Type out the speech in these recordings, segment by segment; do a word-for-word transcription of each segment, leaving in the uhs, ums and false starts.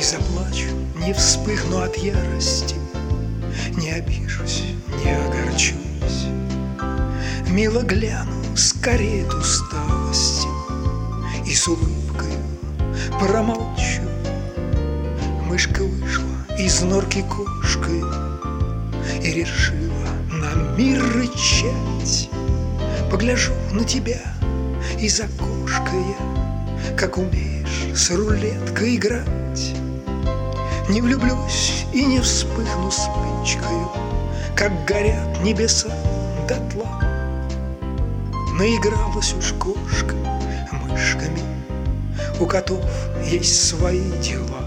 заплачу, не вспыхну от ярости, не обижусь, не огорчусь. Мило гляну с карет усталости и с улыбкой промолчу. Мышка вышла из норки кошкой и решила на мир рычать. Погляжу на тебя из окошка я, как умеешь с рулеткой играть. Не влюблюсь и не вспыхну спичкою, как горят небеса дотла. Наигралась уж кошка мышками, у котов есть свои дела.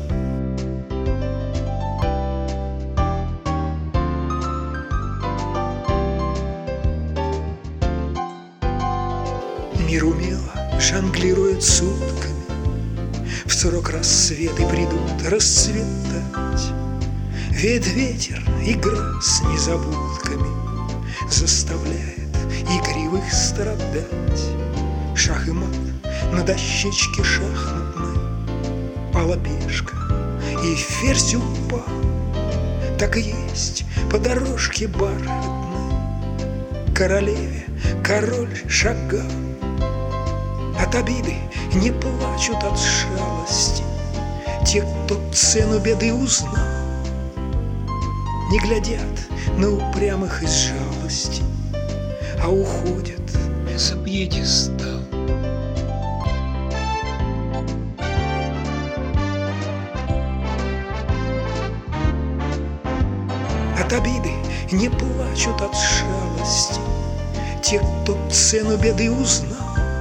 Мир умело жонглирует сутками, в срок рассветы придут расцветать. Веет ветер, игра с незабудками заставляет игривых страдать. Шах и мат на дощечке шахматной, пала пешка и ферзь упал. Так и есть по дорожке бархатной королеве король шагал. От обиды не плачут от шалости те, кто цену беды узнал. Не глядят на упрямых из жалости, а уходят за пьедестал. От обиды не плачут от шалости те, кто цену беды узнал.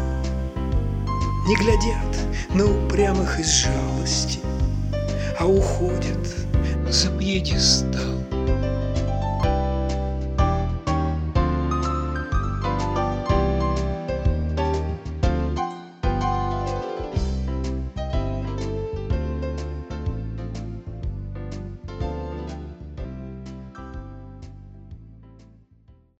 Не глядят на упрямых из жалости, а уходят за пьедестал.